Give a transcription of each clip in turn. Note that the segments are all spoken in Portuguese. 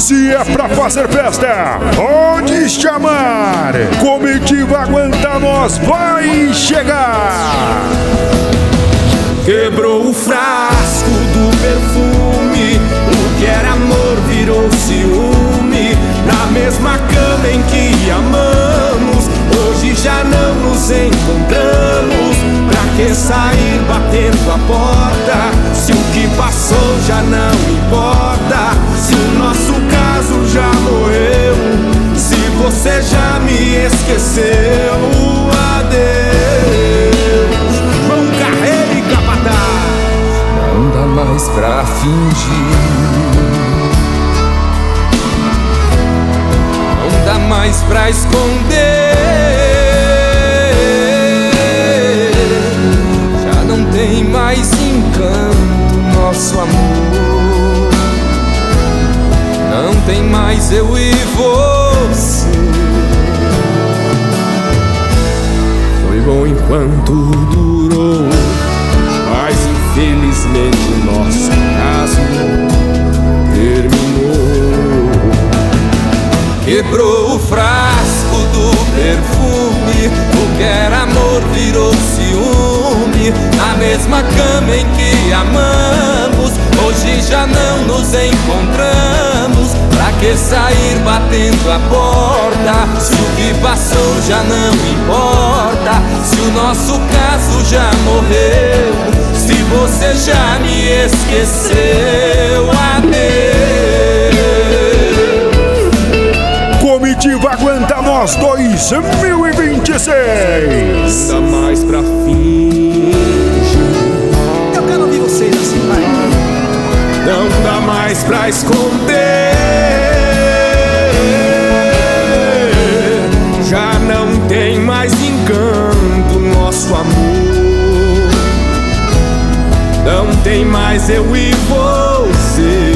Se é pra fazer festa, pode chamar. Comitiva Aguenta Nós vai chegar. Quebrou o frasco do perfume, o que era amor virou ciúme. Na mesma cama em que amamos, hoje já não nos encontramos. Pra que sair batendo a porta, se o que passou já não importa? Se o nosso caso já morreu, se você já me esqueceu, adeus. Vão carreira e capataz, não dá mais pra fingir, não dá mais pra esconder. Já não tem mais encanto nosso amor, não tem mais eu e você. Foi bom enquanto durou, mas infelizmente o nosso caso terminou. Quebrou o frasco do perfume, o que era amor virou ciúme. Na mesma cama em que amamos, hoje já não nos encontramos. Pra que sair batendo a porta, se o que passou já não importa? Se o nosso caso já morreu, se você já me esqueceu, adeus. Comitiva Aguenta Nós 2026. Não dá mais pra fingir, Eu quero ouvir vocês assim, vai. não dá mais pra esconder. Já não tem mais encanto nosso amor, não tem mais eu e você.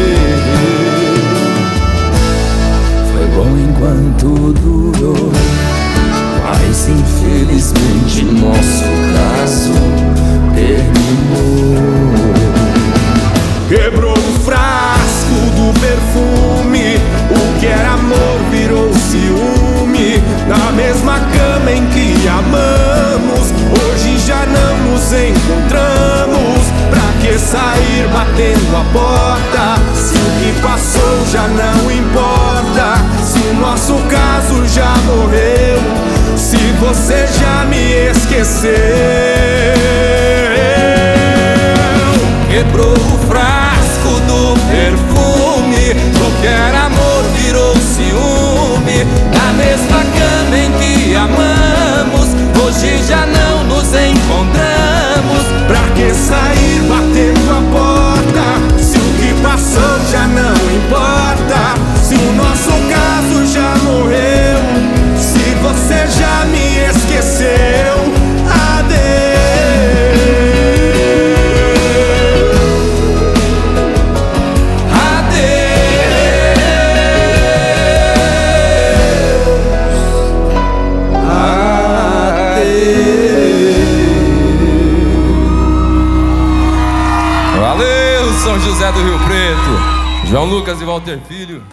Foi bom enquanto durou, mas infelizmente nosso caso terminou. Quebrou o frasco do perfume, o que era amor virou ciúme. Na mesma cama em que amamos, hoje já não nos encontramos. Pra que sair batendo a porta, se o que passou já não importa? Se o nosso caso já morreu, se você já me esqueceu. Quebrou o frasco do perfume, o que era amor virou ciúme. Na mesma cama em que amamos, hoje já não nos encontramos. Pra que sair batendo a porta, se o que passou já não importa? Se o nosso caso já morreu, se você já me esqueceu, adeus. Valeu, São José do Rio Preto, João Lucas e Walter Filho.